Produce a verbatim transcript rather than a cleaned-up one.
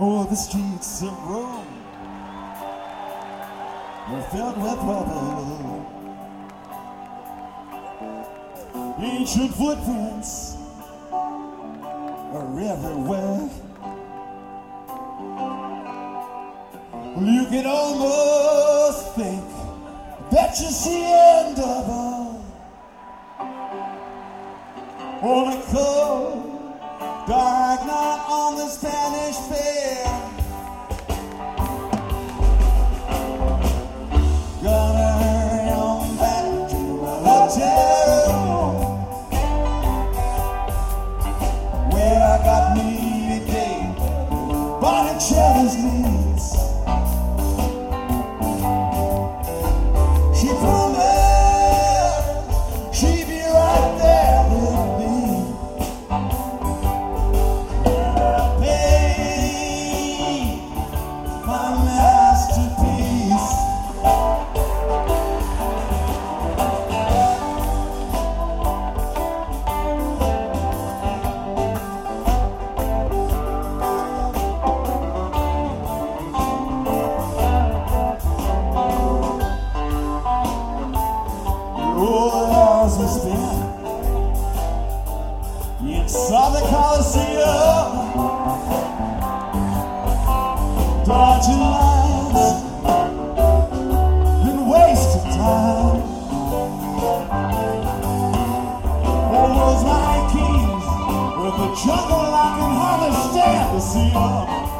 Oh, the streets of Rome were filled with rubble. Ancient footprints are everywhere. You can almost think that you see the end of a on a cold, dark night on the Spanish Fair. Gonna hurry on back to my hotel, where I got me a day Botticelli's knees. She promised she'd be right there with me. I paid my masterpiece. Oh, we spent inside the Coliseum, dodging lines and wasting time. All those Nike keys with the jungle I can hardly stand to see them.